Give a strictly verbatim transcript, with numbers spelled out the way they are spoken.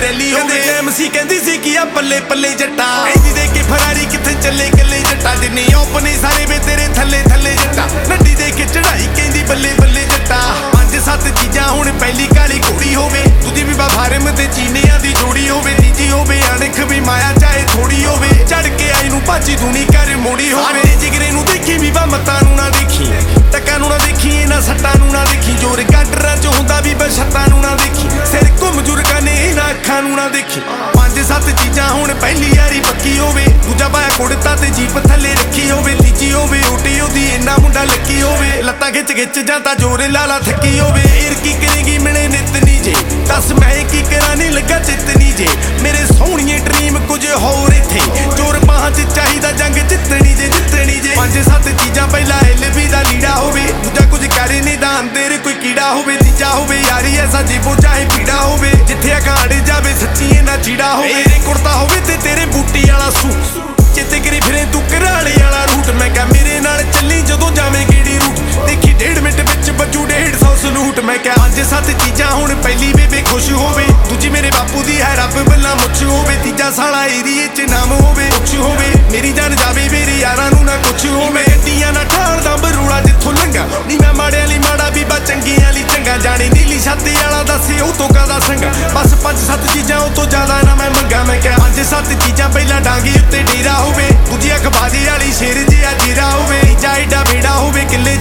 rally होवे time सी कहंदी सी कि आ पल्ले पल्ले जट्टा कहंदी दे के फरारी किथे चले कल्ले जट्टा जिन्ने अपने सारे वे तेरे थल्ले थल्ले जट्टा नड्डी दे के चढ़ाई कहंदी बल्ले बल्ले जट्टा पंज सत्त चीजां हुण पहली काली घोड़ी होवे दूजी भी फार्म ते चीनियां दी जोड़ी होवे तीजी होवे अणख भी माया चाहे थोड़ी होवे चढ़ के आई नूं भाजी दूनी कर मोड़ी होवे जिगरे नूं देखी भी बा मतां नूं ना देखी टक्कां नूं ना देखी इन्हां सट्टां नूं ना देखी जोर गाडरां च हुंदा भी बछत्तां नूं ना देखी सिर घुम जुर्गां ने इन्हां अखां नूं ना देखी पंज सत्त चीजां हुण पहली यारी पक्की होवे दूजा पाया कुड़ता ते जीप थल्ले रखी होवे तीजी होवे ओटी ओदी इन्ना मुंडा लक्की होवे लत्तां खिच खिच जां तां जोर लाला थक्की होवे इर की करेगी मिले नित नी जे दस मैं की करा नहीं लगा चितनी जे मेरे सोहणिए ड्रीम कुछ होर इत्थे जोर बाहां च चाहिदा जंग जितनी जे जितनी जे पंज सत्त चीजां पहला हिल भी दा लीड़ा होवे दूजा कुछ करे नहीं दा अंदर कोई कीड़ा होवे तीजा होवे यारी ऐसा जीवो चाहे पीड़ा होवे जिथे अखाड़ जावे सच्ची ना चीड़ा होवे तेरे कुर्ता होवे ते तेरे बूटी वाला सूट चेते करी फिरे तू घराले वाला रूट मैं क्या मेरे नाल चली जदों जावें गेड़ी रूट देखी डेढ़ मिनट विच बजू डेढ़ सौ सलूट मैं क्या पंज सत्त चीजां हुण पहली बेबे खुश होवे दूजी मेरे बापू दी है रब बल्ला मुछ होवे तीजा साला एरिए च नाम होवे कुछ होवे मेरी जान जावे मेरे यारां नूं ना कुछ होवे गड्डियां ना ठाल दा बरूड़ा जिथों लंघा नी मैं माड़ियां ली माड़ा बीबा चंगियां ली चंगा जाने नीली छाती वाला दसे ओ तो कादा संगा बस पंज सत्त चीजां ओ तो ज्यादा ना मैं मंगा मैं क्या पंज सत्त चीजां पहला डांगी उत्ते डेरा होवे दूजी अखबारी वाली शेर जिहा जीरा होवे तीजा एडा बेड़ा होवे किले